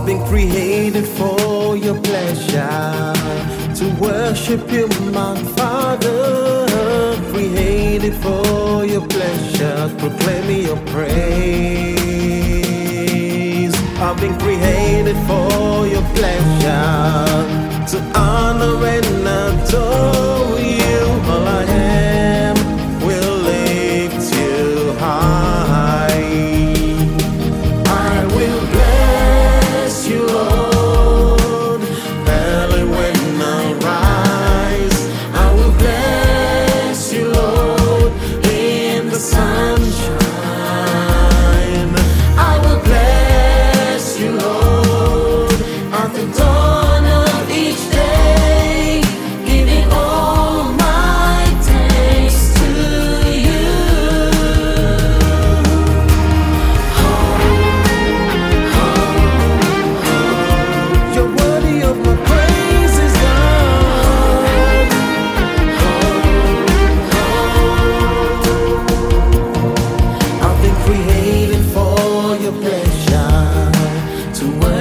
I've been created for your pleasure, to worship you, my Father. Created for your pleasure, proclaim your praise. I've been created for your pleasure, to honor and adore you. All I am will lift you high. I will bless you, Lord, early when I rise. I will bless you, Lord, in the sunshine. I will bless you, Lord, at the dawn of each day, giving all my thanks to you. You're worthy of my praises, God. I've been created for your pleasure, to